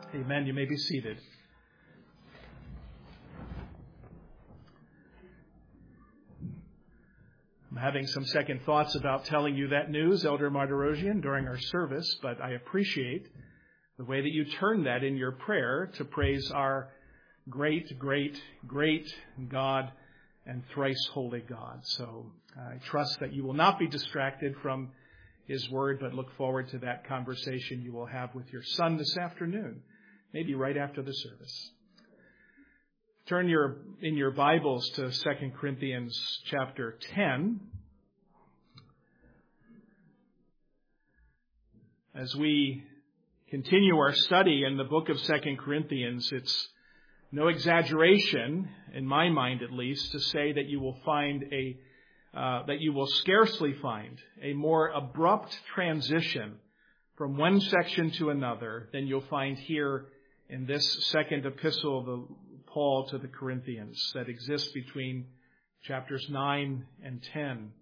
Amen. You may be seated. I'm having some second thoughts about telling you that news, Elder Marderosian, during our service, but I appreciate the way that you turn that in your prayer to praise our great, great, great God and thrice holy God. So I trust that you will not be distracted from His Word, but look forward to that conversation you will have with your son this afternoon, maybe right after the service. Turn in your Bibles to 2 Corinthians chapter 10. As we continue our study in the book of 2 Corinthians, it's no exaggeration, in my mind at least, to say that you will scarcely find a more abrupt transition from one section to another than you'll find here in this second epistle of Paul to the Corinthians that exists between chapters 9 and 10.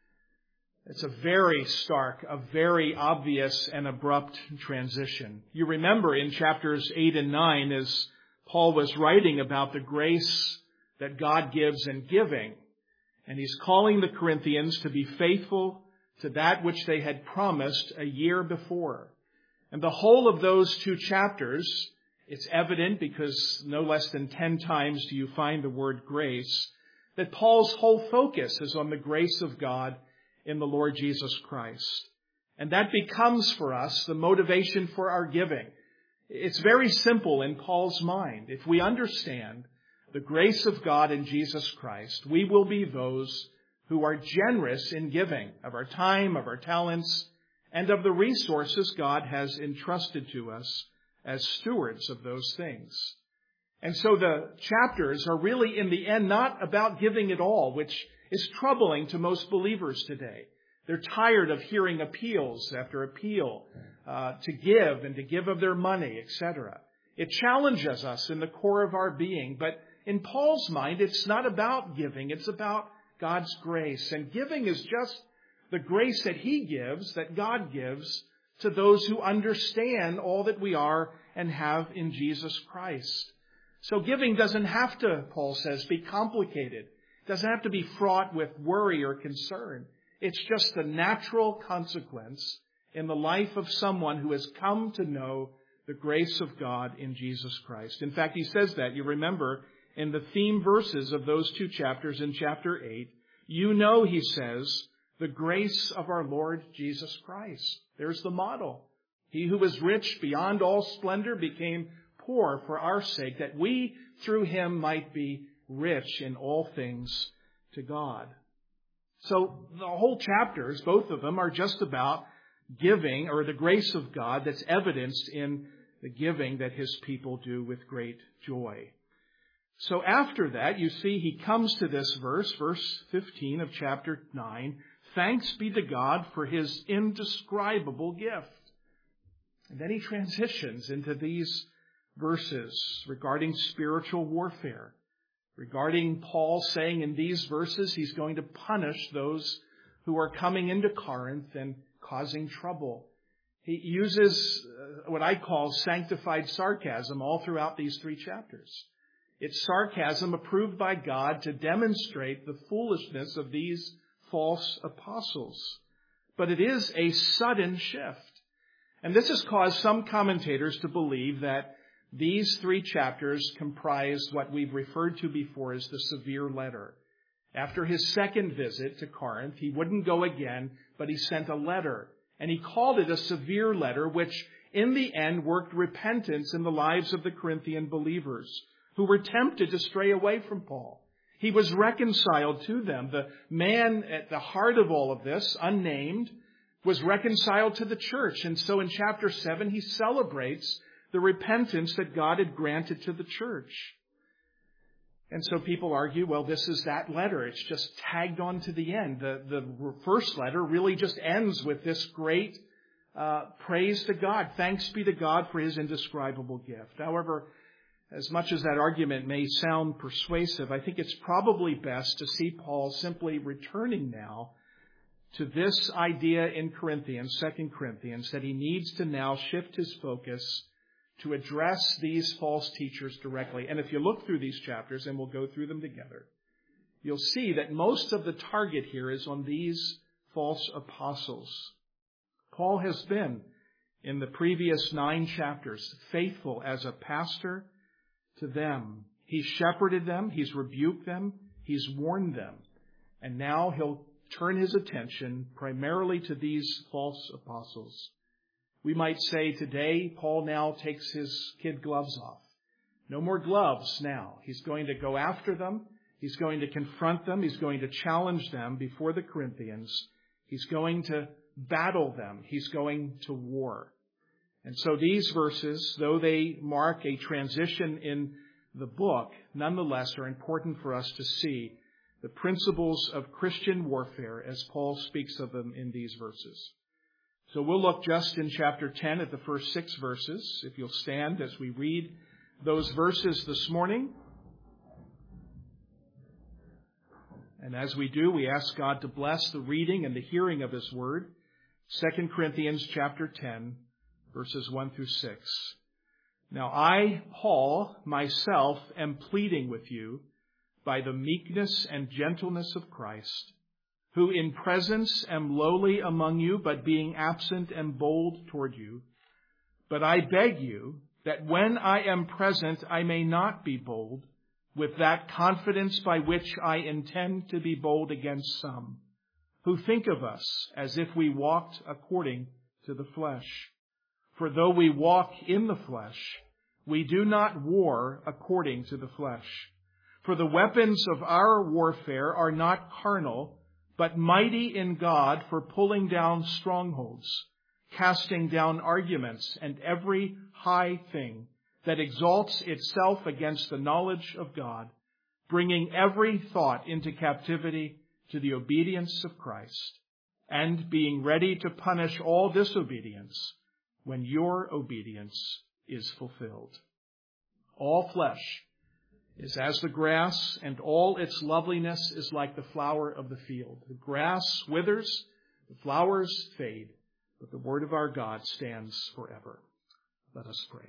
It's a very stark, a very obvious and abrupt transition. You remember in chapters 8 and 9 as Paul was writing about the grace that God gives in giving, and he's calling the Corinthians to be faithful to that which they had promised a year before. And the whole of those two chapters, it's evident because no less than 10 times do you find the word grace, that Paul's whole focus is on the grace of God in the Lord Jesus Christ. And that becomes for us the motivation for our giving. It's very simple in Paul's mind. If we understand the grace of God in Jesus Christ, we will be those who are generous in giving of our time, of our talents, and of the resources God has entrusted to us as stewards of those things. And so the chapters are really, in the end, not about giving at all, which is troubling to most believers today. They're tired of hearing appeals after appeal to give of their money, etc. It challenges us in the core of our being, but in Paul's mind, it's not about giving. It's about God's grace. And giving is just the grace that He gives, that God gives, to those who understand all that we are and have in Jesus Christ. So giving doesn't have to, Paul says, be complicated. It doesn't have to be fraught with worry or concern. It's just the natural consequence in the life of someone who has come to know the grace of God in Jesus Christ. In fact, he says that, you remember, in the theme verses of those two chapters in chapter 8, you know, he says, the grace of our Lord Jesus Christ. There's the model. He who was rich beyond all splendor became poor for our sake, that we through Him might be rich in all things to God. So the whole chapters, both of them, are just about giving, or the grace of God that's evidenced in the giving that His people do with great joy. So after that, you see, he comes to this verse 15 of chapter 9, thanks be to God for His indescribable gift. And then he transitions into these verses regarding spiritual warfare, regarding Paul saying in these verses he's going to punish those who are coming into Corinth and causing trouble. He uses what I call sanctified sarcasm all throughout these three chapters. It's sarcasm approved by God to demonstrate the foolishness of these false apostles. But it is a sudden shift. And this has caused some commentators to believe that these three chapters comprise what we've referred to before as the severe letter. After his second visit to Corinth, he wouldn't go again, but he sent a letter. And he called it a severe letter, which in the end worked repentance in the lives of the Corinthian believers who were tempted to stray away from Paul. He was reconciled to them. The man at the heart of all of this, unnamed, was reconciled to the church. And so in chapter 7, he celebrates the repentance that God had granted to the church. And so people argue, well, this is that letter. It's just tagged on to the end. The first letter really just ends with this great praise to God. Thanks be to God for His indescribable gift. However, as much as that argument may sound persuasive, I think it's probably best to see Paul simply returning now to this idea in Corinthians, 2 Corinthians, that he needs to now shift his focus to address these false teachers directly. And if you look through these chapters, and we'll go through them together, you'll see that most of the target here is on these false apostles. Paul has been, in the previous 9 chapters, faithful as a pastor to them. He's shepherded them, he's rebuked them, he's warned them. And now he'll turn his attention primarily to these false apostles. We might say today, Paul now takes his kid gloves off. No more gloves now. He's going to go after them. He's going to confront them. He's going to challenge them before the Corinthians. He's going to battle them. He's going to war. And so these verses, though they mark a transition in the book, nonetheless are important for us to see the principles of Christian warfare as Paul speaks of them in these verses. So we'll look just in chapter 10 at the first 6 verses. If you'll stand as we read those verses this morning. And as we do, we ask God to bless the reading and the hearing of His Word. 2 Corinthians chapter 10, verses 1 through 6. Now I, Paul, myself am pleading with you by the meekness and gentleness of Christ, who in presence am lowly among you, but being absent am bold toward you. But I beg you that when I am present I may not be bold, with that confidence by which I intend to be bold against some, who think of us as if we walked according to the flesh. For though we walk in the flesh, we do not war according to the flesh. For the weapons of our warfare are not carnal, but mighty in God for pulling down strongholds, casting down arguments and every high thing that exalts itself against the knowledge of God, bringing every thought into captivity to the obedience of Christ, and being ready to punish all disobedience when your obedience is fulfilled. All flesh is as the grass, and all its loveliness is like the flower of the field. The grass withers, the flowers fade, but the word of our God stands forever. Let us pray.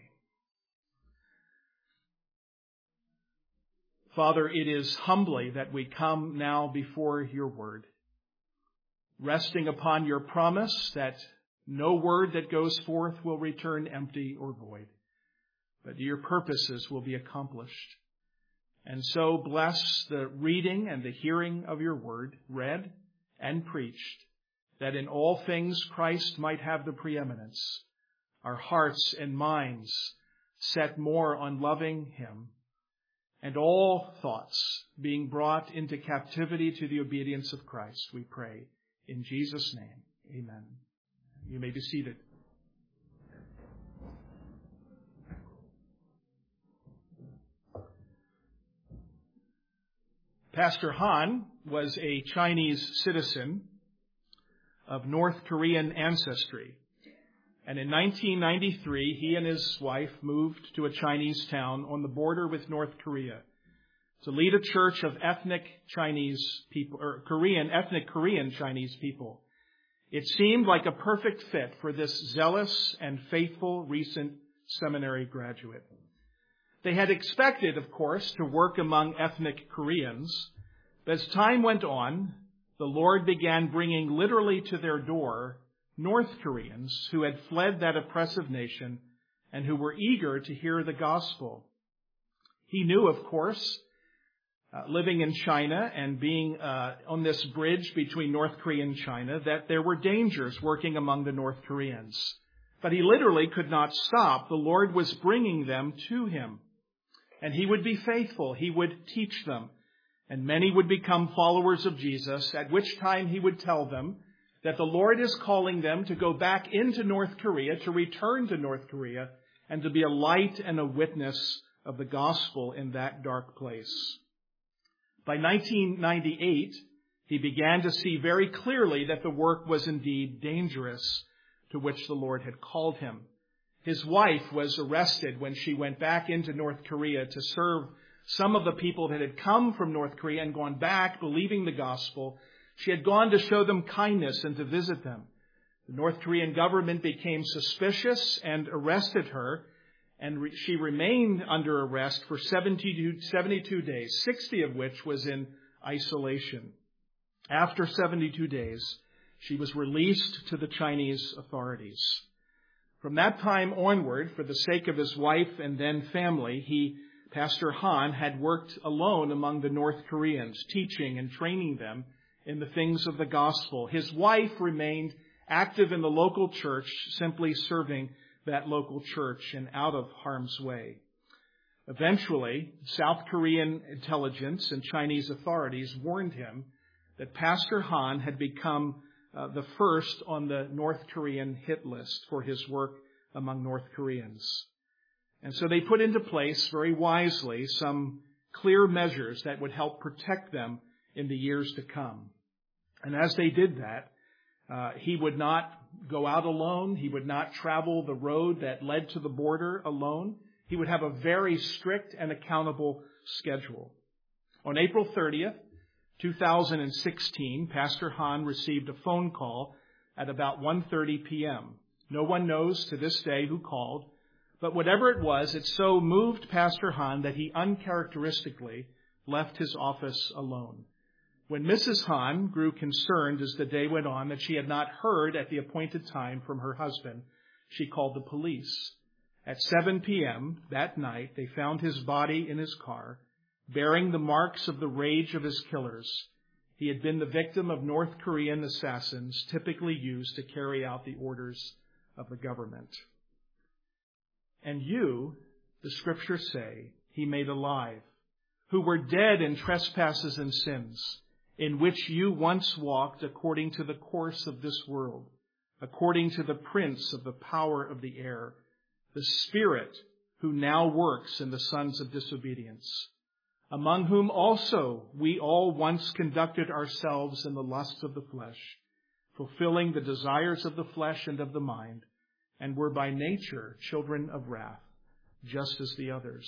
Father, it is humbly that we come now before your word, resting upon your promise that no word that goes forth will return empty or void, but your purposes will be accomplished. And so bless the reading and the hearing of your word, read and preached, that in all things Christ might have the preeminence, our hearts and minds set more on loving him, and all thoughts being brought into captivity to the obedience of Christ, we pray. In Jesus' name, amen. You may be seated. Pastor Han was a Chinese citizen of North Korean ancestry. And in 1993, he and his wife moved to a Chinese town on the border with North Korea to lead a church of ethnic Korean Chinese people. It seemed like a perfect fit for this zealous and faithful recent seminary graduate. They had expected, of course, to work among ethnic Koreans, but as time went on, the Lord began bringing literally to their door North Koreans who had fled that oppressive nation and who were eager to hear the gospel. He knew, of course, living in China and being on this bridge between North Korea and China, that there were dangers working among the North Koreans. But he literally could not stop. The Lord was bringing them to him. And he would be faithful. He would teach them. And many would become followers of Jesus, at which time he would tell them that the Lord is calling them to go back into North Korea, to return to North Korea, and to be a light and a witness of the gospel in that dark place. By 1998, he began to see very clearly that the work was indeed dangerous, to which the Lord had called him. His wife was arrested when she went back into North Korea to serve some of the people that had come from North Korea and gone back believing the gospel. She had gone to show them kindness and to visit them. The North Korean government became suspicious and arrested her. And she remained under arrest for 72 days, 60 of which was in isolation. After 72 days, she was released to the Chinese authorities. From that time onward, for the sake of his wife and then family, Pastor Han, had worked alone among the North Koreans, teaching and training them in the things of the gospel. His wife remained active in the local church, simply serving that local church and out of harm's way. Eventually, South Korean intelligence and Chinese authorities warned him that Pastor Han had become the first on the North Korean hit list for his work among North Koreans. And so they put into place, very wisely, some clear measures that would help protect them in the years to come. And as they did that, he would not go out alone. He would not travel the road that led to the border alone. He would have a very strict and accountable schedule. On April 30th, 2016, Pastor Han received a phone call at about 1:30 p.m. No one knows to this day who called, but whatever it was, it so moved Pastor Han that he uncharacteristically left his office alone. When Mrs. Han grew concerned as the day went on that she had not heard at the appointed time from her husband, she called the police. At 7 p.m. that night, they found his body in his car, bearing the marks of the rage of his killers. He had been the victim of North Korean assassins typically used to carry out the orders of the government. And you, the Scriptures say, he made alive, who were dead in trespasses and sins, in which you once walked according to the course of this world, according to the prince of the power of the air, the Spirit who now works in the sons of disobedience, among whom also we all once conducted ourselves in the lusts of the flesh, fulfilling the desires of the flesh and of the mind, and were by nature children of wrath, just as the others.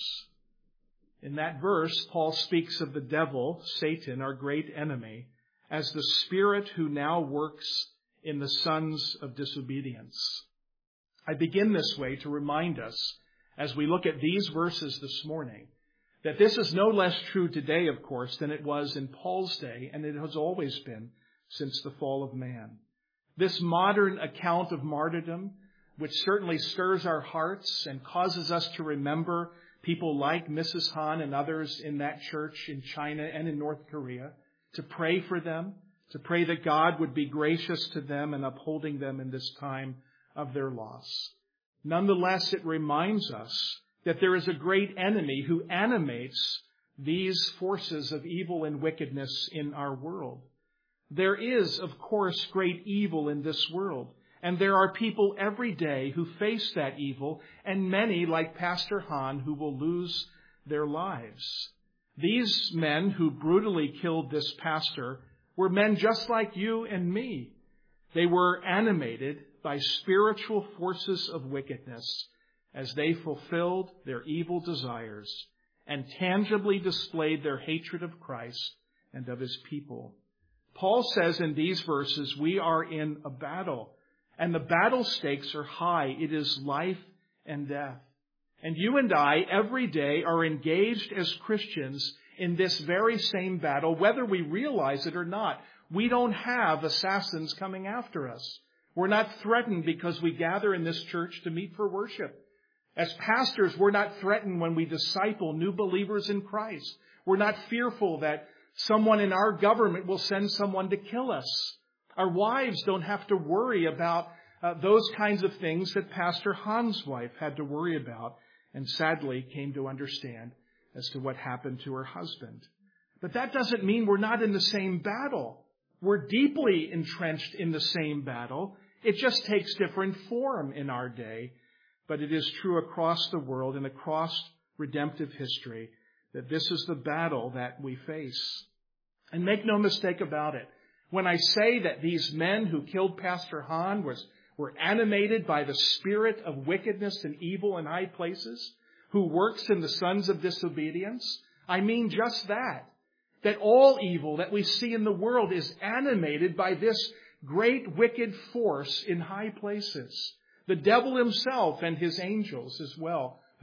In that verse, Paul speaks of the devil, Satan, our great enemy, as the spirit who now works in the sons of disobedience. I begin this way to remind us, as we look at these verses this morning, that this is no less true today, of course, than it was in Paul's day, and it has always been since the fall of man. This modern account of martyrdom, which certainly stirs our hearts and causes us to remember people like Mrs. Han and others in that church in China and in North Korea, to pray for them, to pray that God would be gracious to them and upholding them in this time of their loss. Nonetheless, it reminds us that there is a great enemy who animates these forces of evil and wickedness in our world. There is, of course, great evil in this world. And there are people every day who face that evil, and many, like Pastor Han, who will lose their lives. These men who brutally killed this pastor were men just like you and me. They were animated by spiritual forces of wickedness as they fulfilled their evil desires and tangibly displayed their hatred of Christ and of his people. Paul says in these verses, we are in a battle. And the battle stakes are high. It is life and death. And you and I, every day, are engaged as Christians in this very same battle, whether we realize it or not. We don't have assassins coming after us. We're not threatened because we gather in this church to meet for worship. As pastors, we're not threatened when we disciple new believers in Christ. We're not fearful that someone in our government will send someone to kill us. Our wives don't have to worry about those kinds of things that Pastor Han's wife had to worry about and sadly came to understand as to what happened to her husband. But that doesn't mean we're not in the same battle. We're deeply entrenched in the same battle. It just takes different form in our day. But it is true across the world and across redemptive history that this is the battle that we face. And make no mistake about it. When I say that these men who killed Pastor Han were animated by the spirit of wickedness and evil in high places, who works in the sons of disobedience, I mean just that. That all evil that we see in the world is animated by this great wicked force in high places. The devil himself and his angels as well,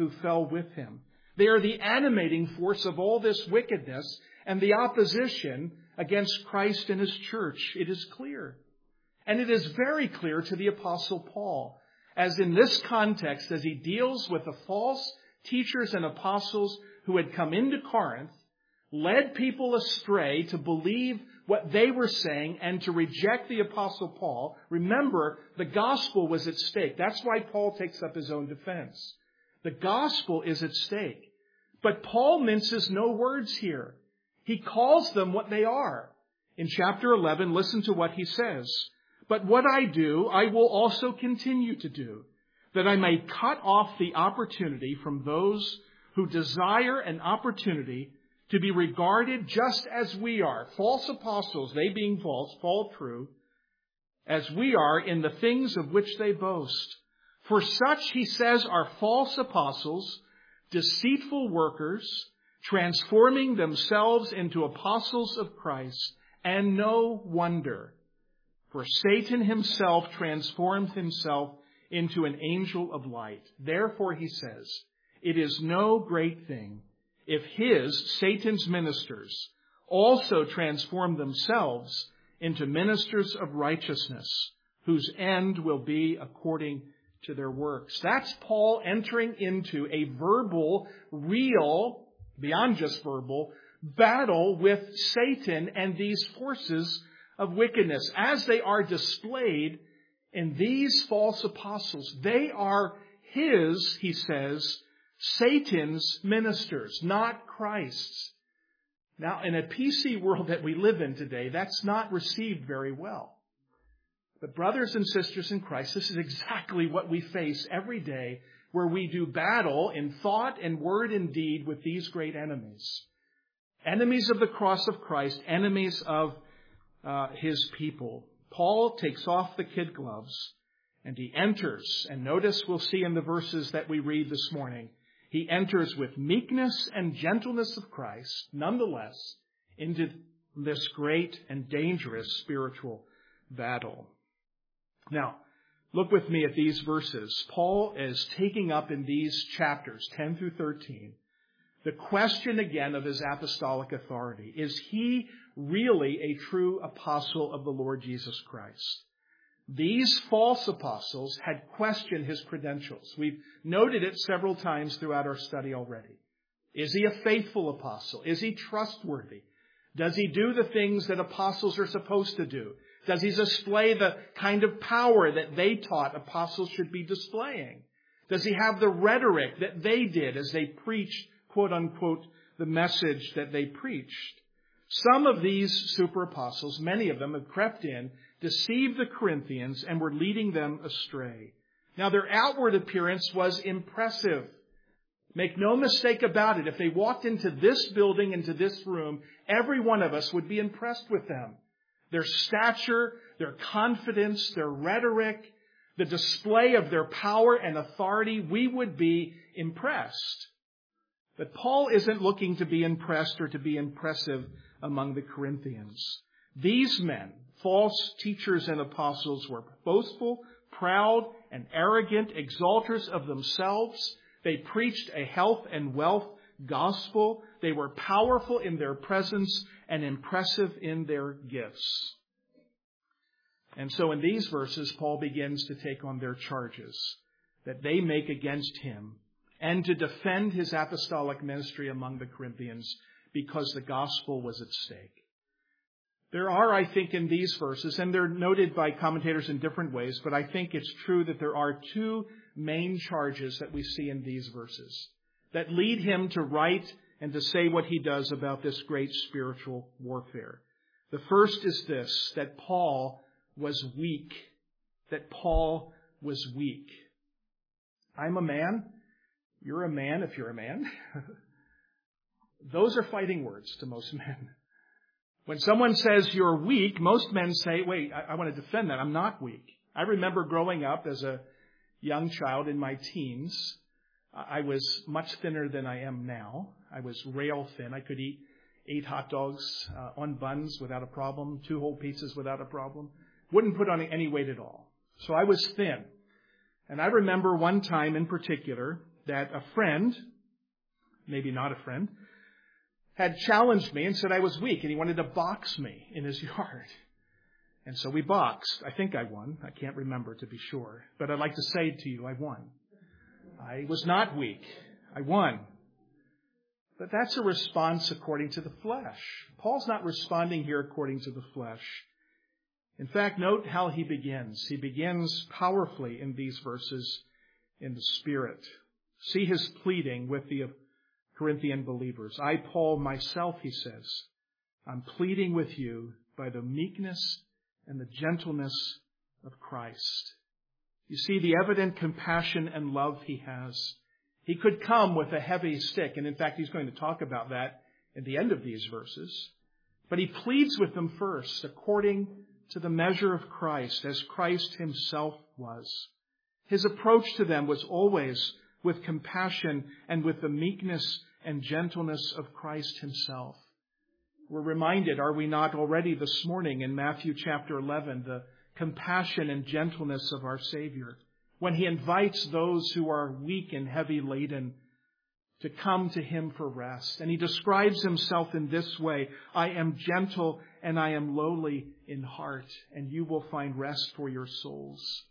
who fell with him. They are the animating force of all this wickedness and the opposition against Christ and His church. It is clear. And it is very clear to the Apostle Paul, as in this context, as he deals with the false teachers and apostles who had come into Corinth, led people astray to believe what they were saying and to reject the Apostle Paul. Remember, the gospel was at stake. That's why Paul takes up his own defense. The gospel is at stake. But Paul minces no words here. He calls them what they are. In chapter 11, listen to what he says. But what I do, I will also continue to do, that I may cut off the opportunity from those who desire an opportunity to be regarded just as we are. False apostles, they being false, fall true, as we are in the things of which they boast. For such, he says, are false apostles, deceitful workers, transforming themselves into apostles of Christ. And no wonder, for Satan himself transformed himself into an angel of light. Therefore, he says, it is no great thing if Satan's ministers, also transform themselves into ministers of righteousness, whose end will be according to their works. That's Paul entering into a verbal, real, beyond just verbal, battle with Satan and these forces of wickedness as they are displayed in these false apostles. They are his, he says, Satan's ministers, not Christ's. Now, in a PC world that we live in today, that's not received very well. But brothers and sisters in Christ, this is exactly what we face every day, where we do battle in thought and word and deed with these great enemies. Enemies of the cross of Christ, enemies of His people. Paul takes off the kid gloves and he enters, and notice we'll see in the verses that we read this morning, he enters with meekness and gentleness of Christ, nonetheless, into this great and dangerous spiritual battle. Now, look with me at these verses. Paul is taking up in these chapters, 10 through 13, the question again of his apostolic authority. Is he really a true apostle of the Lord Jesus Christ? These false apostles had questioned his credentials. We've noted it several times throughout our study already. Is he a faithful apostle? Is he trustworthy? Does he do the things that apostles are supposed to do? Does he display the kind of power that they taught apostles should be displaying? Does he have the rhetoric that they did as they preached, quote unquote, the message that they preached? Some of these super apostles, many of them have crept in, deceived the Corinthians, and were leading them astray. Now, their outward appearance was impressive. Make no mistake about it. If they walked into this building, into this room, every one of us would be impressed with them. Their stature, their confidence, their rhetoric, the display of their power and authority, we would be impressed. But Paul isn't looking to be impressed or to be impressive among the Corinthians. These men, false teachers and apostles, were boastful, proud, and arrogant, exalters of themselves. They preached a health and wealth gospel. They were powerful in their presence and impressive in their gifts. And so in these verses, Paul begins to take on their charges that they make against him and to defend his apostolic ministry among the Corinthians because the gospel was at stake. There are, I think, in these verses, and they're noted by commentators in different ways, but I think it's true that there are two main charges that we see in these verses that lead him to write and to say what he does about this great spiritual warfare. The first is this, that Paul was weak. That Paul was weak. I'm a man. You're a man if you're a man. Those are fighting words to most men. When someone says you're weak, most men say, wait, I want to defend that. I'm not weak. I remember growing up as a young child in my teens. I was much thinner than I am now. I was rail thin. I could eat 8 hot dogs on buns without a problem, 2 whole pizzas without a problem. Wouldn't put on any weight at all. So I was thin. And I remember one time in particular, that a friend, maybe not a friend, had challenged me and said I was weak, and he wanted to box me in his yard. And so we boxed. I think I won. I can't remember to be sure. But I'd like to say to you, I won. I was not weak. I won. But that's a response according to the flesh. Paul's not responding here according to the flesh. In fact, note how he begins. He begins powerfully in these verses in the Spirit. See his pleading with the Corinthian believers. I, Paul, myself, he says, I'm pleading with you by the meekness and the gentleness of Christ. You see the evident compassion and love he has. He could come with a heavy stick, and in fact, he's going to talk about that in the end of these verses. But he pleads with them first, according to the measure of Christ, as Christ himself was. His approach to them was always with compassion and with the meekness and gentleness of Christ himself. We're reminded, are we not already this morning in Matthew chapter 11, the compassion and gentleness of our Savior, when he invites those who are weak and heavy laden to come to him for rest. And he describes himself in this way, I am gentle and I am lowly in heart, and you will find rest for your souls.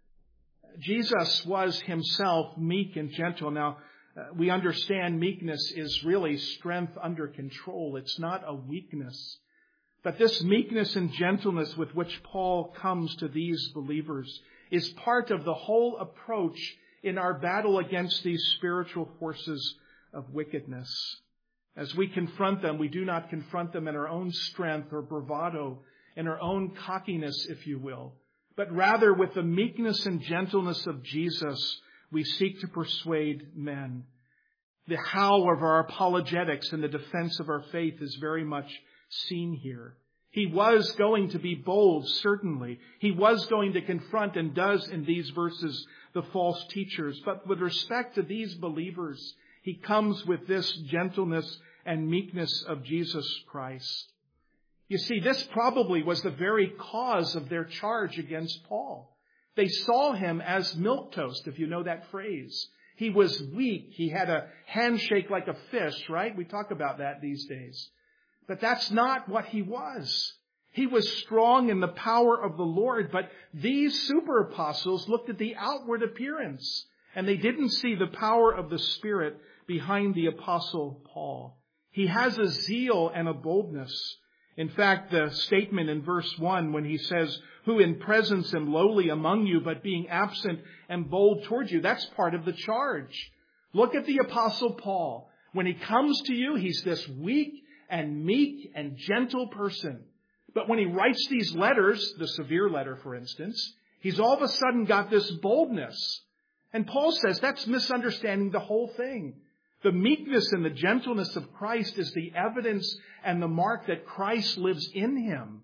Jesus was himself meek and gentle. Now, we understand meekness is really strength under control. It's not a weakness. But this meekness and gentleness with which Paul comes to these believers is part of the whole approach in our battle against these spiritual forces of wickedness. As we confront them, we do not confront them in our own strength or bravado, in our own cockiness, if you will, but rather with the meekness and gentleness of Jesus, we seek to persuade men. The how of our apologetics and the defense of our faith is very much seen here. He was going to be bold, certainly. He was going to confront, and does in these verses, the false teachers. But with respect to these believers, he comes with this gentleness and meekness of Jesus Christ. You see, this probably was the very cause of their charge against Paul. They saw him as milquetoast, if you know that phrase. He was weak. He had a handshake like a fish, right? We talk about that these days. But that's not what he was. He was strong in the power of the Lord, but these super apostles looked at the outward appearance, and they didn't see the power of the Spirit behind the apostle Paul. He has a zeal and a boldness. In fact, the statement in verse 1 when he says, who in presence am lowly among you, but being absent and bold toward you, that's part of the charge. Look at the apostle Paul. When he comes to you, he's this weak and meek and gentle person. But when he writes these letters, the severe letter, for instance, he's all of a sudden got this boldness. And Paul says that's misunderstanding the whole thing. The meekness and the gentleness of Christ is the evidence and the mark that Christ lives in him.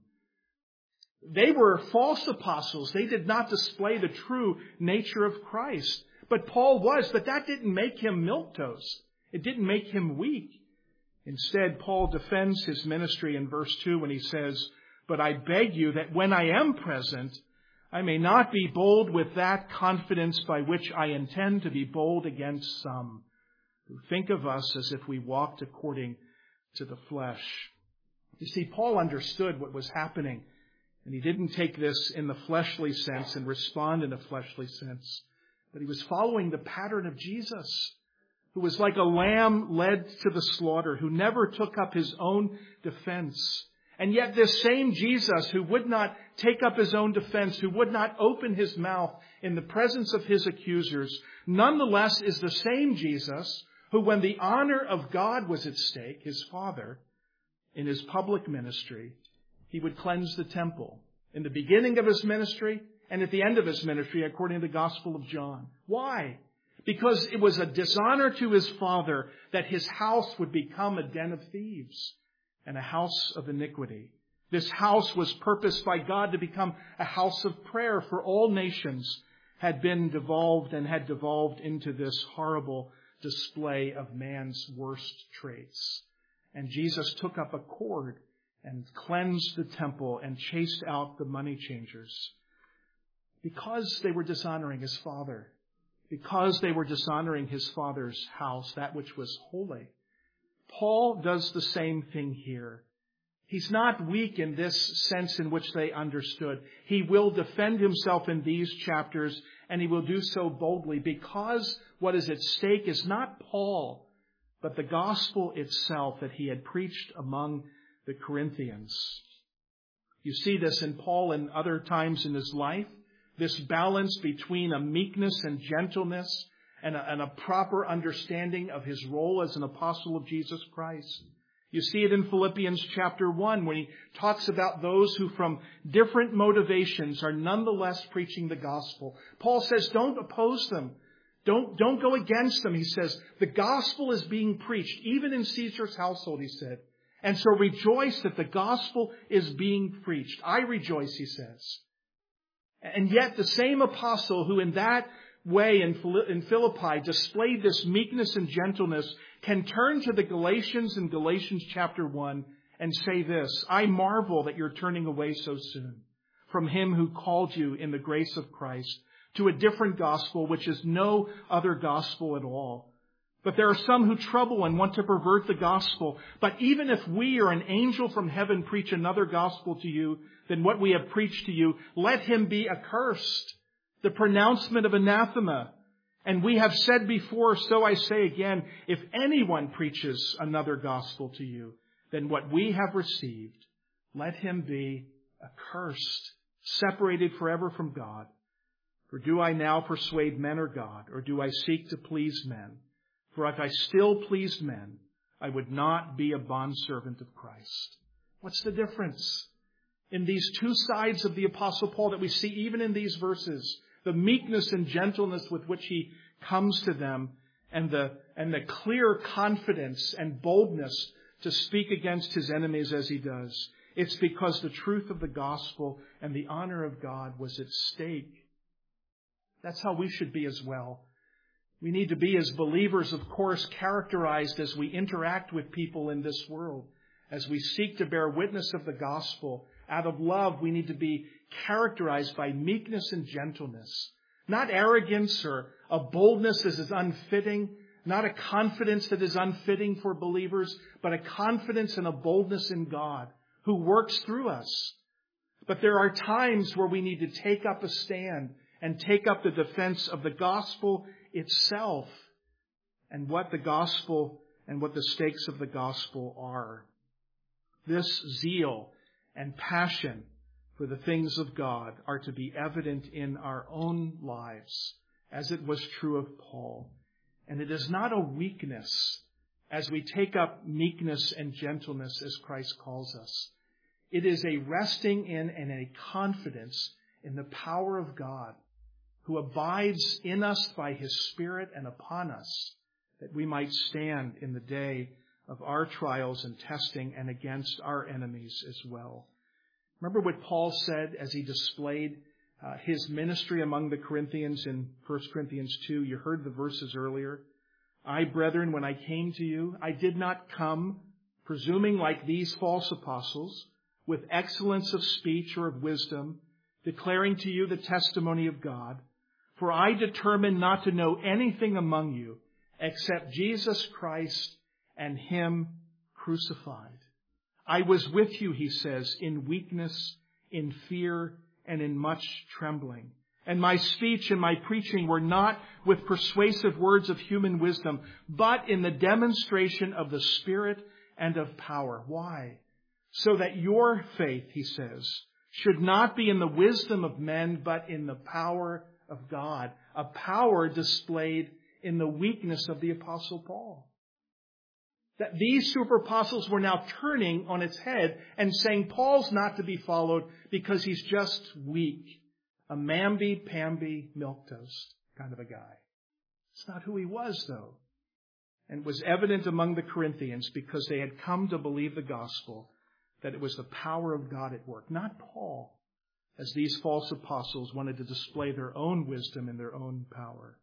They were false apostles. They did not display the true nature of Christ. But Paul was, but that didn't make him milquetoast. It didn't make him weak. Instead, Paul defends his ministry in verse 2 when he says, but I beg you that when I am present, I may not be bold with that confidence by which I intend to be bold against some who think of us as if we walked according to the flesh. You see, Paul understood what was happening, and he didn't take this in the fleshly sense and respond in a fleshly sense, but he was following the pattern of Jesus, who was like a lamb led to the slaughter, who never took up his own defense. And yet this same Jesus, who would not take up his own defense, who would not open his mouth in the presence of his accusers, nonetheless is the same Jesus who, when the honor of God was at stake, his Father, in his public ministry, he would cleanse the temple in the beginning of his ministry and at the end of his ministry, according to the Gospel of John. Why? Because it was a dishonor to his Father that his house would become a den of thieves and a house of iniquity. This house was purposed by God to become a house of prayer for all nations, had devolved into this horrible display of man's worst traits. And Jesus took up a cord and cleansed the temple and chased out the money changers because they were dishonoring his Father, because they were dishonoring his Father's house, that which was holy. Paul does the same thing here. He's not weak in this sense in which they understood. He will defend himself in these chapters, and he will do so boldly, because what is at stake is not Paul, but the gospel itself that he had preached among the Corinthians. You see this in Paul and other times in his life, this balance between a meekness and gentleness and a proper understanding of his role as an apostle of Jesus Christ. You see it in Philippians chapter 1 when he talks about those who from different motivations are nonetheless preaching the gospel. Paul says, don't oppose them. Don't go against them. He says, the gospel is being preached, even in Caesar's household, he said. And so rejoice that the gospel is being preached. I rejoice, he says. And yet the same apostle who in that way in Philippi displayed this meekness and gentleness can turn to the Galatians in Galatians chapter 1 and say this, I marvel that you're turning away so soon from him who called you in the grace of Christ to a different gospel, which is no other gospel at all. But there are some who trouble and want to pervert the gospel. But even if we or an angel from heaven preach another gospel to you than what we have preached to you, let him be accursed. The pronouncement of anathema. And we have said before, so I say again, if anyone preaches another gospel to you than what we have received, let him be accursed, separated forever from God. For do I now persuade men or God, or do I seek to please men? For if I still pleased men, I would not be a bondservant of Christ. What's the difference in these two sides of the Apostle Paul that we see even in these verses? The meekness and gentleness with which he comes to them, and the clear confidence and boldness to speak against his enemies as he does. It's because the truth of the gospel and the honor of God was at stake. That's how we should be as well. We need to be, as believers, of course, characterized as we interact with people in this world. As we seek to bear witness of the gospel, out of love, we need to be characterized by meekness and gentleness. Not arrogance or a boldness that is unfitting, not a confidence that is unfitting for believers, but a confidence and a boldness in God who works through us. But there are times where we need to take up a stand and take up the defense of the gospel itself and what the gospel and what the stakes of the gospel are. This zeal and passion for the things of God are to be evident in our own lives, as it was true of Paul. And it is not a weakness as we take up meekness and gentleness as Christ calls us. It is a resting in and a confidence in the power of God, who abides in us by his Spirit and upon us, that we might stand in the day of our trials and testing and against our enemies as well. Remember what Paul said as he displayed his ministry among the Corinthians in 1 Corinthians 2. You heard the verses earlier. I, brethren, when I came to you, I did not come presuming like these false apostles with excellence of speech or of wisdom, declaring to you the testimony of God. For I determined not to know anything among you except Jesus Christ and him crucified. I was with you, he says, in weakness, in fear, and in much trembling. And my speech and my preaching were not with persuasive words of human wisdom, but in the demonstration of the Spirit and of power. Why? So that your faith, he says, should not be in the wisdom of men, but in the power of God. A power displayed in the weakness of the Apostle Paul. That these super apostles were now turning on its head and saying Paul's not to be followed because he's just weak. A mamby-pamby milquetoast kind of a guy. It's not who he was, though. And it was evident among the Corinthians because they had come to believe the gospel that it was the power of God at work, not Paul, as these false apostles wanted to display their own wisdom and their own power.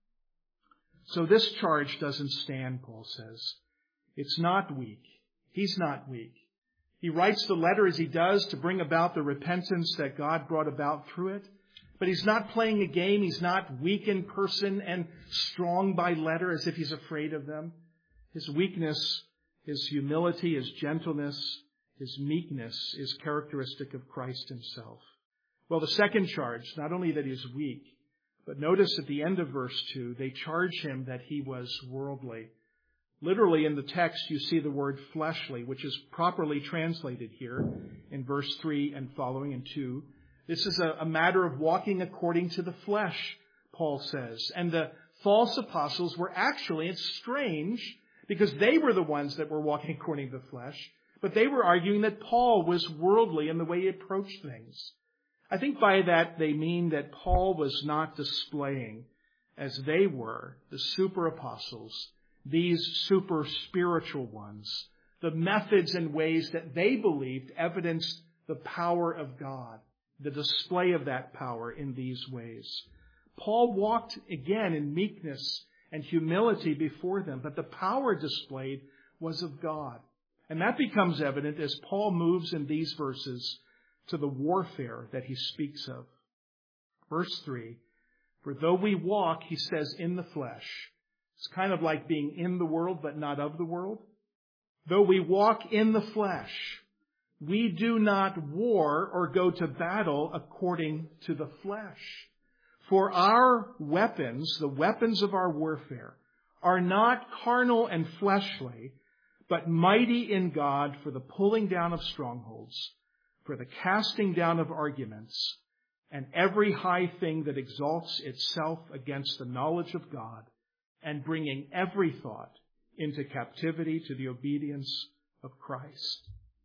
So this charge doesn't stand, Paul says. It's not weak. He's not weak. He writes the letter as he does to bring about the repentance that God brought about through it, But he's not playing a game. He's not weak in person and strong by letter as if he's afraid of them. His weakness, his humility, his gentleness, his meekness is characteristic of Christ himself. Well, the second charge, not only that he's weak, but notice at the end of verse 2, they charge him that he was worldly. Literally in the text, you see the word fleshly, which is properly translated here in verse 3 and following in 2. This is a matter of walking according to the flesh, Paul says. And the false apostles were actually, it's strange, because they were the ones that were walking according to the flesh, but they were arguing that Paul was worldly in the way he approached things. I think by that they mean that Paul was not displaying, as they were, the super apostles, these super spiritual ones, the methods and ways that they believed evidenced the power of God, the display of that power in these ways. Paul walked again in meekness and humility before them, but the power displayed was of God. And that becomes evident as Paul moves in these verses to the warfare that he speaks of. Verse 3, for though we walk, he says, in the flesh. It's kind of like being in the world but not of the world. Though we walk in the flesh, we do not war or go to battle according to the flesh. For our weapons, the weapons of our warfare, are not carnal and fleshly, but mighty in God for the pulling down of strongholds, for the casting down of arguments, and every high thing that exalts itself against the knowledge of God, and bringing every thought into captivity to the obedience of Christ.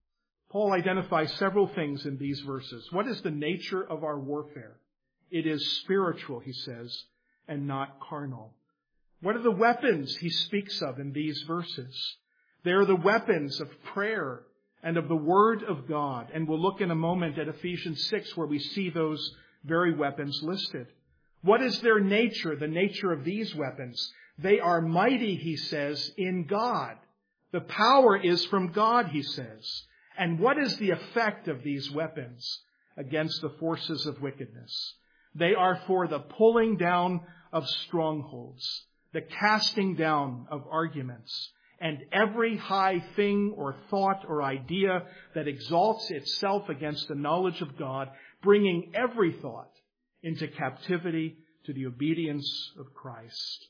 Paul identifies several things in these verses. What is the nature of our warfare? It is spiritual, he says, and not carnal. What are the weapons he speaks of in these verses? They are the weapons of prayer and of the Word of God. And we'll look in a moment at Ephesians 6 where we see those very weapons listed. What is their nature, the nature of these weapons? They are mighty, he says, in God. The power is from God, he says. And what is the effect of these weapons against the forces of wickedness? They are for the pulling down of strongholds, the casting down of arguments, and every high thing or thought or idea that exalts itself against the knowledge of God, bringing every thought into captivity to the obedience of Christ.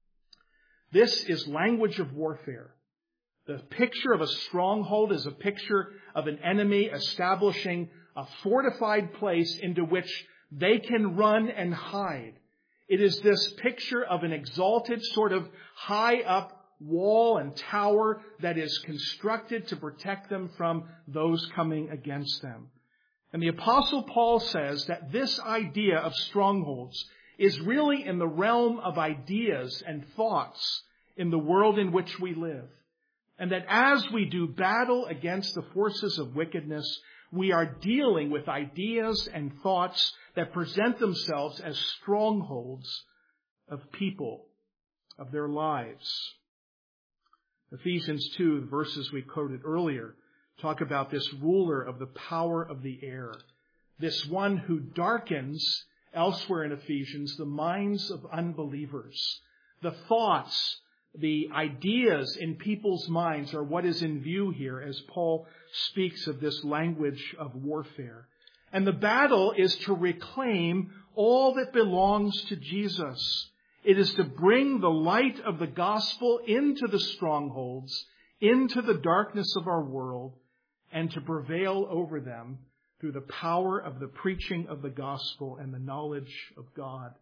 This is language of warfare. The picture of a stronghold is a picture of an enemy establishing a fortified place into which they can run and hide. It is this picture of an exalted sort of high up wall and tower that is constructed to protect them from those coming against them. And the Apostle Paul says that this idea of strongholds is really in the realm of ideas and thoughts in the world in which we live. And that as we do battle against the forces of wickedness, we are dealing with ideas and thoughts that present themselves as strongholds of people, of their lives. Ephesians 2, the verses we quoted earlier, talk about this ruler of the power of the air, this one who darkens, elsewhere in Ephesians, the minds of unbelievers. The thoughts, the ideas in people's minds are what is in view here as Paul speaks of this language of warfare. And the battle is to reclaim all that belongs to Jesus. It is to bring the light of the gospel into the strongholds, into the darkness of our world, and to prevail over them through the power of the preaching of the gospel and the knowledge of God.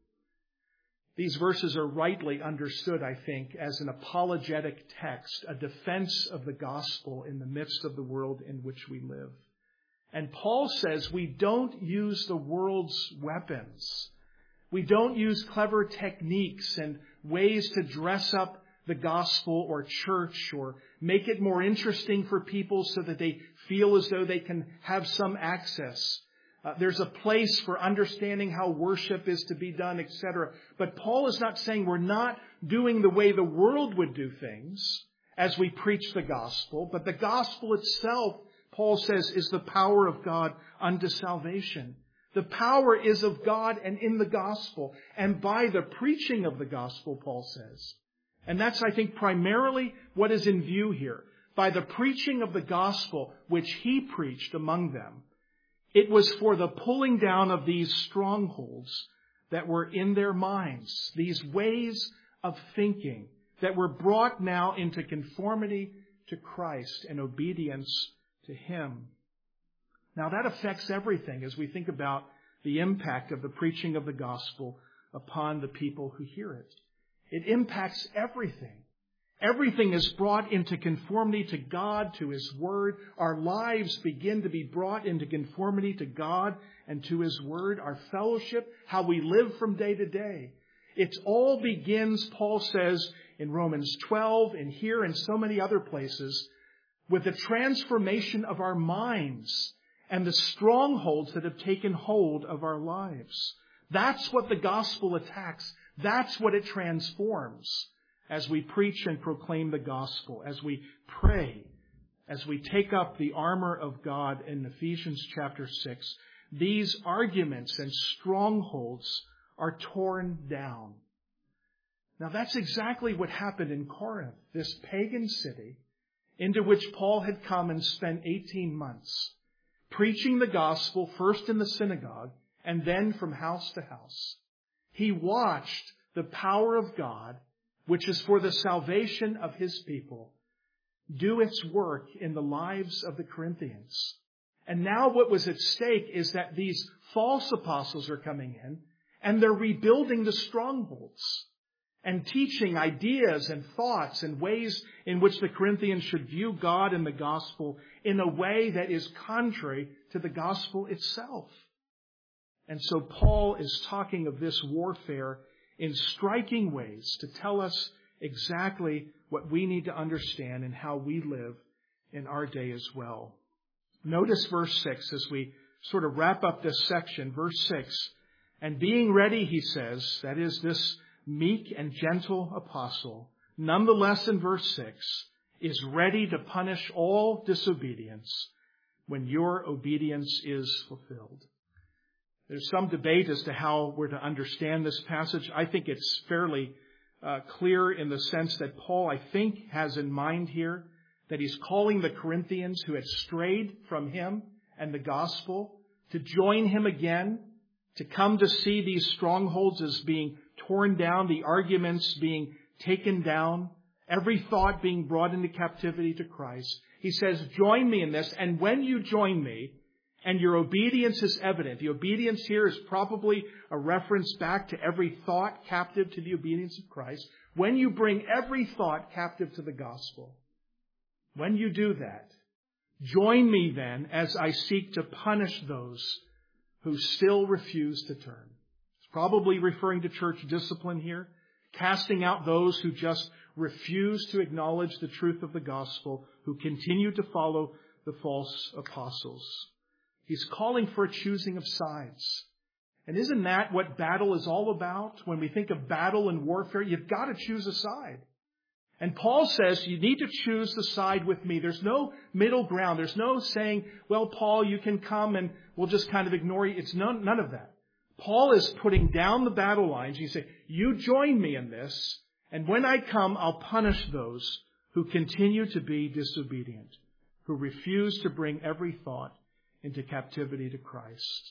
These verses are rightly understood, I think, as an apologetic text, a defense of the gospel in the midst of the world in which we live. And Paul says we don't use the world's weapons. We don't use clever techniques and ways to dress up the gospel or church or make it more interesting for people so that they feel as though they can have some access. There's a place for understanding how worship is to be done, etc. But Paul is not saying we're not doing the way the world would do things as we preach the gospel. But the gospel itself, Paul says, is the power of God unto salvation. The power is of God and in the gospel, and by the preaching of the gospel, Paul says. And that's, I think, primarily what is in view here. By the preaching of the gospel, which he preached among them, it was for the pulling down of these strongholds that were in their minds, these ways of thinking that were brought now into conformity to Christ and obedience to him. Now that affects everything as we think about the impact of the preaching of the gospel upon the people who hear it. It impacts everything. Everything is brought into conformity to God, to his word. Our lives begin to be brought into conformity to God and to his word. Our fellowship, how we live from day to day. It all begins, Paul says in Romans 12 and here and so many other places, with the transformation of our minds and the strongholds that have taken hold of our lives. That's what the gospel attacks. That's what it transforms as we preach and proclaim the gospel, as we pray, as we take up the armor of God in Ephesians chapter 6. These arguments and strongholds are torn down. Now that's exactly what happened in Corinth, this pagan city into which Paul had come and spent 18 months, preaching the gospel first in the synagogue and then from house to house. He watched the power of God, which is for the salvation of his people, do its work in the lives of the Corinthians. And now what was at stake is that these false apostles are coming in and they're rebuilding the strongholds and teaching ideas and thoughts and ways in which the Corinthians should view God and the gospel in a way that is contrary to the gospel itself. And so Paul is talking of this warfare in striking ways to tell us exactly what we need to understand and how we live in our day as well. Notice verse 6 as we sort of wrap up this section. Verse 6, and being ready, he says, that is this meek and gentle apostle, nonetheless in verse 6, is ready to punish all disobedience when your obedience is fulfilled. There's some debate as to how we're to understand this passage. I think it's fairly clear in the sense that Paul, I think, has in mind here that he's calling the Corinthians who had strayed from him and the gospel to join him again, to come to see these strongholds as being torn down, the arguments being taken down, every thought being brought into captivity to Christ. He says, join me in this, and when you join me, and your obedience is evident. The obedience here is probably a reference back to every thought captive to the obedience of Christ. When you bring every thought captive to the gospel, when you do that, join me then as I seek to punish those who still refuse to turn. It's probably referring to church discipline here, casting out those who just refuse to acknowledge the truth of the gospel, who continue to follow the false apostles. He's calling for a choosing of sides. And isn't that what battle is all about? When we think of battle and warfare, you've got to choose a side. And Paul says, you need to choose the side with me. There's no middle ground. There's no saying, well, Paul, you can come and we'll just kind of ignore you. It's none of that. Paul is putting down the battle lines. He says, you join me in this, and when I come, I'll punish those who continue to be disobedient, who refuse to bring every thought into captivity to Christ.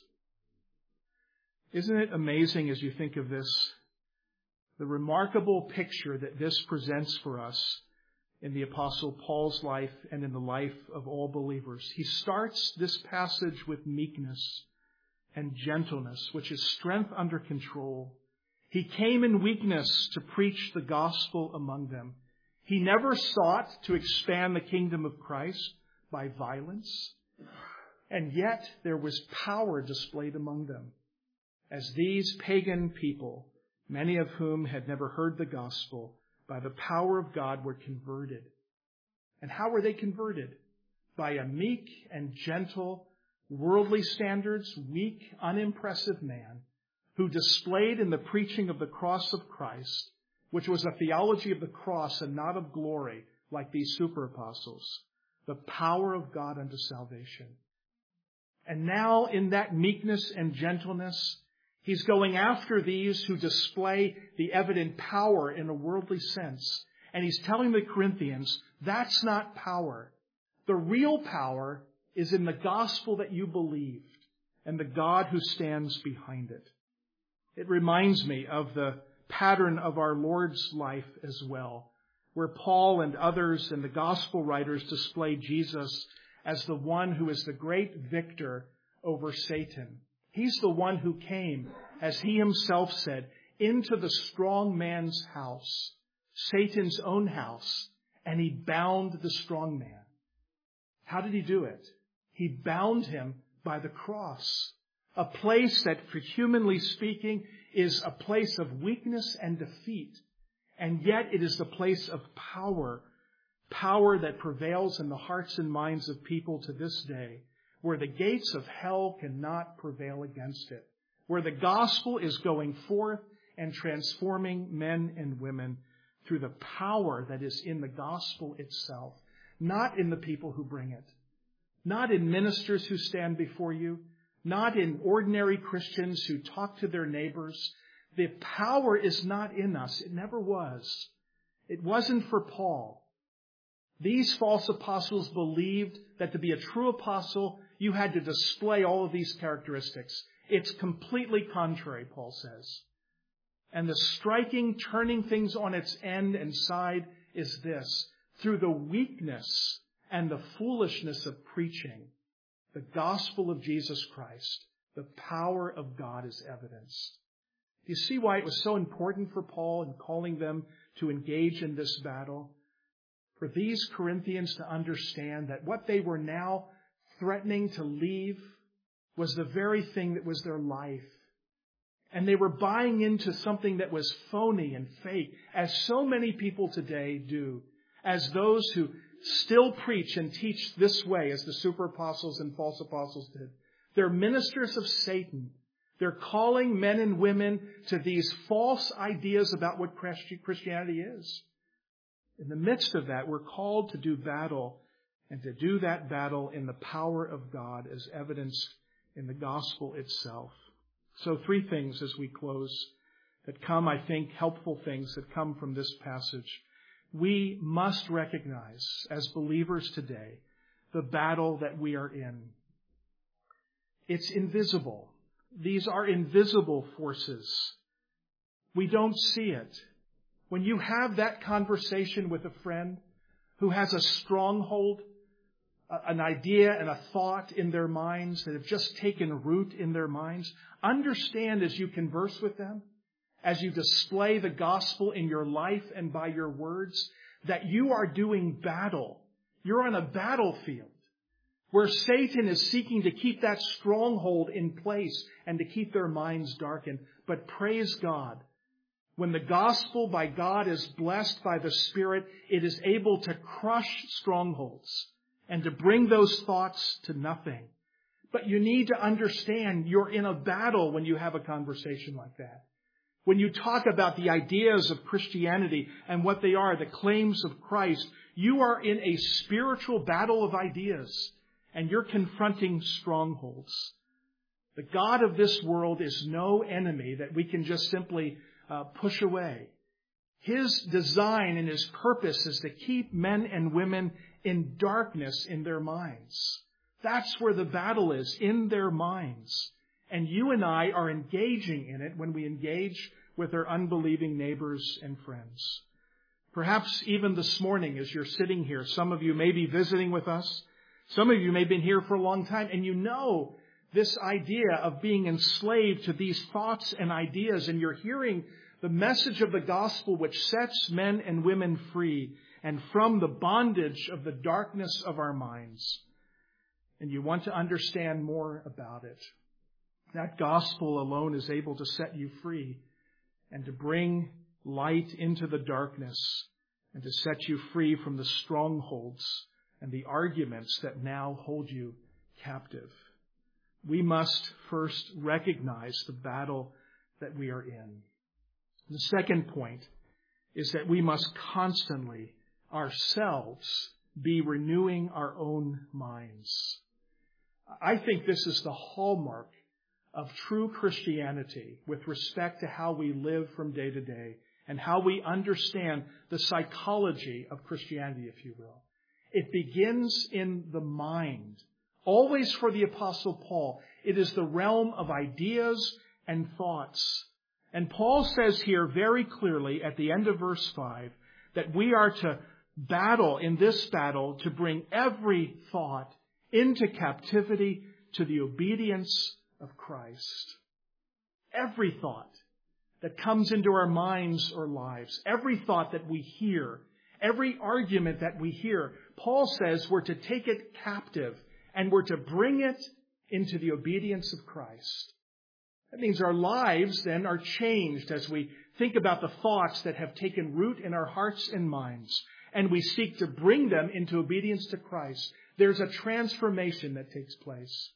Isn't it amazing as you think of this, the remarkable picture that this presents for us in the Apostle Paul's life and in the life of all believers? He starts this passage with meekness and gentleness, which is strength under control. He came in weakness to preach the gospel among them. He never sought to expand the kingdom of Christ by violence. And yet there was power displayed among them as these pagan people, many of whom had never heard the gospel, by the power of God were converted. And how were they converted? By a meek and gentle, worldly standards, weak, unimpressive man who displayed in the preaching of the cross of Christ, which was a theology of the cross and not of glory, like these super apostles, the power of God unto salvation. And now in that meekness and gentleness, he's going after these who display the evident power in a worldly sense. And he's telling the Corinthians, that's not power. The real power is in the gospel that you believed and the God who stands behind it. It reminds me of the pattern of our Lord's life as well, where Paul and others and the gospel writers display Jesus as the one who is the great victor over Satan. He's the one who came, as he himself said, into the strong man's house, Satan's own house, and he bound the strong man. How did he do it? He bound him by the cross, a place that, for humanly speaking, is a place of weakness and defeat. And yet it is the place of power, power that prevails in the hearts and minds of people to this day, where the gates of hell cannot prevail against it, where the gospel is going forth and transforming men and women through the power that is in the gospel itself, not in the people who bring it, not in ministers who stand before you, not in ordinary Christians who talk to their neighbors. The power is not in us. It never was. It wasn't for Paul. These false apostles believed that to be a true apostle, you had to display all of these characteristics. It's completely contrary, Paul says. And the striking, turning things on its end and side is this: through the weakness and the foolishness of preaching the gospel of Jesus Christ, the power of God is evidenced. Do you see why it was so important for Paul in calling them to engage in this battle? For these Corinthians to understand that what they were now threatening to leave was the very thing that was their life. And they were buying into something that was phony and fake, as so many people today do, as those who still preach and teach this way, as the super apostles and false apostles did. They're ministers of Satan. They're calling men and women to these false ideas about what Christianity is. In the midst of that, we're called to do battle, and to do that battle in the power of God as evidenced in the gospel itself. So 3 things as we close that come, I think, helpful things that come from this passage. We must recognize as believers today the battle that we are in. It's invisible. These are invisible forces. We don't see it. When you have that conversation with a friend who has a stronghold, an idea and a thought in their minds that have just taken root in their minds, understand as you converse with them, as you display the gospel in your life and by your words, that you are doing battle. You're on a battlefield where Satan is seeking to keep that stronghold in place and to keep their minds darkened. But praise God, when the gospel by God is blessed by the Spirit, it is able to crush strongholds and to bring those thoughts to nothing. But you need to understand you're in a battle when you have a conversation like that. When you talk about the ideas of Christianity and what they are, the claims of Christ, you are in a spiritual battle of ideas, and you're confronting strongholds. The God of this world is no enemy that we can just simply push away. His design and his purpose is to keep men and women in darkness in their minds. That's where the battle is, in their minds. And you and I are engaging in it when we engage with our unbelieving neighbors and friends. Perhaps even this morning as you're sitting here, some of you may be visiting with us. Some of you may have been here for a long time, and you know this idea of being enslaved to these thoughts and ideas, and you're hearing the message of the gospel which sets men and women free and from the bondage of the darkness of our minds. And you want to understand more about it. That gospel alone is able to set you free and to bring light into the darkness and to set you free from the strongholds and the arguments that now hold you captive. We must first recognize the battle that we are in. The second point is that we must constantly ourselves be renewing our own minds. I think this is the hallmark of true Christianity with respect to how we live from day to day and how we understand the psychology of Christianity, if you will. It begins in the mind. Always for the Apostle Paul, it is the realm of ideas and thoughts. And Paul says here very clearly at the end of verse 5 that we are to battle in this battle to bring every thought into captivity to the obedience of Christ. Every thought that comes into our minds or lives, every thought that we hear, every argument that we hear, Paul says we're to take it captive and we're to bring it into the obedience of Christ. That means our lives then are changed as we think about the thoughts that have taken root in our hearts and minds, and we seek to bring them into obedience to Christ. There's a transformation that takes place.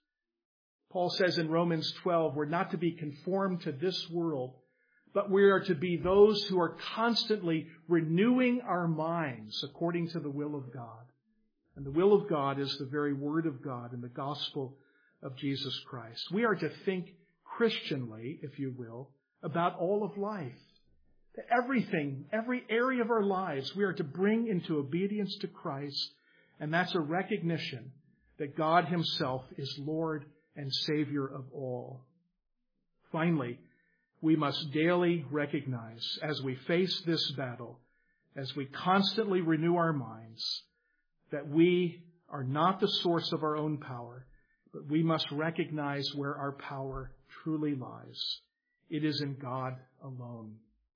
Paul says in Romans 12, we're not to be conformed to this world, but we are to be those who are constantly renewing our minds according to the will of God. And the will of God is the very Word of God and the gospel of Jesus Christ. We are to think Christianly, if you will, about all of life. Everything, every area of our lives, we are to bring into obedience to Christ. And that's a recognition that God Himself is Lord and Savior of all. Finally, we must daily recognize as we face this battle, as we constantly renew our minds, that we are not the source of our own power, but we must recognize where our power truly lies. It is in God alone.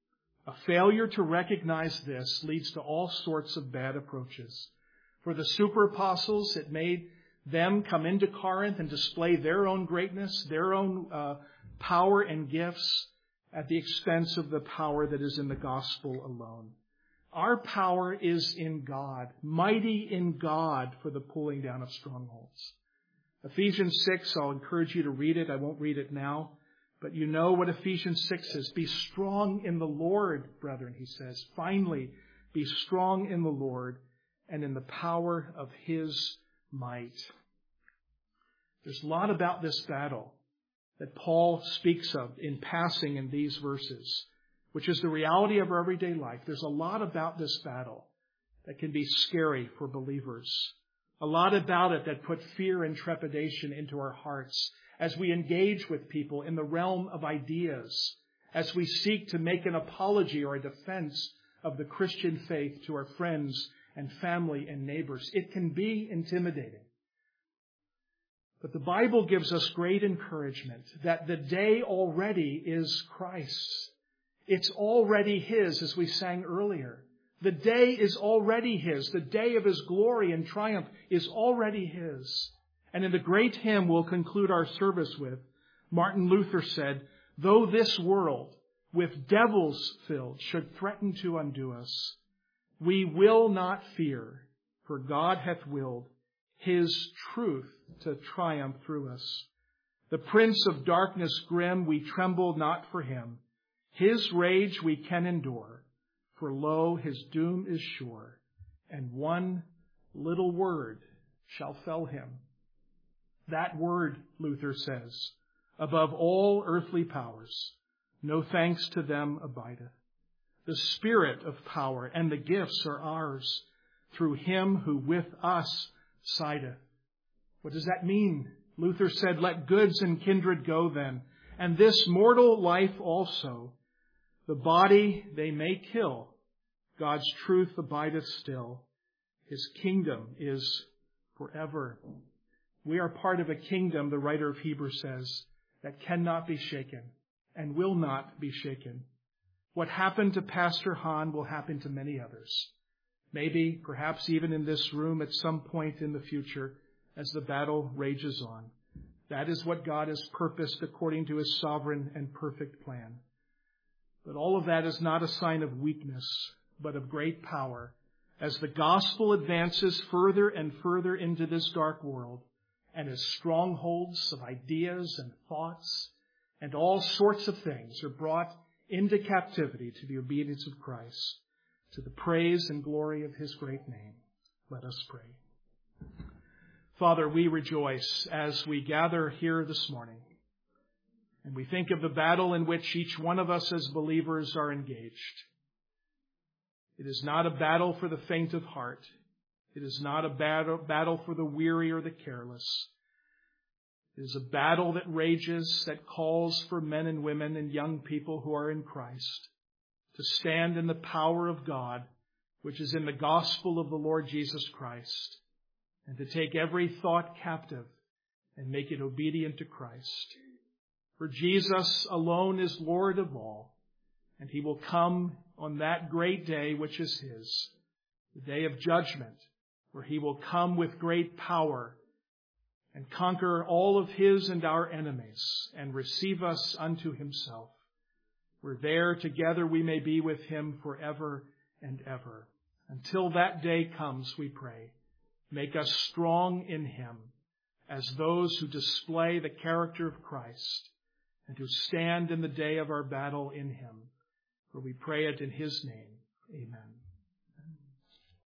A failure to recognize this leads to all sorts of bad approaches. For the super apostles, it made them come into Corinth and display their own greatness, their own power and gifts at the expense of the power that is in the gospel alone. Our power is in God, mighty in God for the pulling down of strongholds. Ephesians 6, I'll encourage you to read it. I won't read it now. But you know what Ephesians 6 is. Be strong in the Lord, brethren, he says. Finally, be strong in the Lord and in the power of His might. There's a lot about this battle that Paul speaks of in passing in these verses, which is the reality of our everyday life. There's a lot about this battle that can be scary for believers. A lot about it that put fear and trepidation into our hearts as we engage with people in the realm of ideas, as we seek to make an apology or a defense of the Christian faith to our friends and family and neighbors. It can be intimidating. But the Bible gives us great encouragement that the day already is Christ's. It's already His, as we sang earlier. The day is already His. The day of His glory and triumph is already His. And in the great hymn we'll conclude our service with, Martin Luther said, though this world with devils filled should threaten to undo us, we will not fear, for God hath willed His truth to triumph through us. The prince of darkness grim, we tremble not for him. His rage we can endure, for lo, His doom is sure, and one little word shall fell Him. That word, Luther says, above all earthly powers, no thanks to them abideth. The Spirit of power and the gifts are ours through Him who with us sideth. What does that mean? Luther said, let goods and kindred go then, and this mortal life also. The body they may kill, God's truth abideth still. His kingdom is forever. We are part of a kingdom, the writer of Hebrews says, that cannot be shaken and will not be shaken. What happened to Pastor Hahn will happen to many others. Maybe, perhaps even in this room at some point in the future as the battle rages on. That is what God has purposed according to His sovereign and perfect plan. But all of that is not a sign of weakness, but of great power as the gospel advances further and further into this dark world, and as strongholds of ideas and thoughts and all sorts of things are brought into captivity to the obedience of Christ, to the praise and glory of His great name. Let us pray. Father, we rejoice as we gather here this morning, and we think of the battle in which each one of us as believers are engaged. It is not a battle for the faint of heart. It is not a battle for the weary or the careless. It is a battle that rages, that calls for men and women and young people who are in Christ to stand in the power of God, which is in the gospel of the Lord Jesus Christ, and to take every thought captive and make it obedient to Christ. For Jesus alone is Lord of all, and He will come on that great day which is His, the day of judgment, where He will come with great power and conquer all of His and our enemies and receive us unto Himself, where there together we may be with Him forever and ever. Until that day comes, we pray, make us strong in Him as those who display the character of Christ and who stand in the day of our battle in Him. For we pray it in His name. Amen.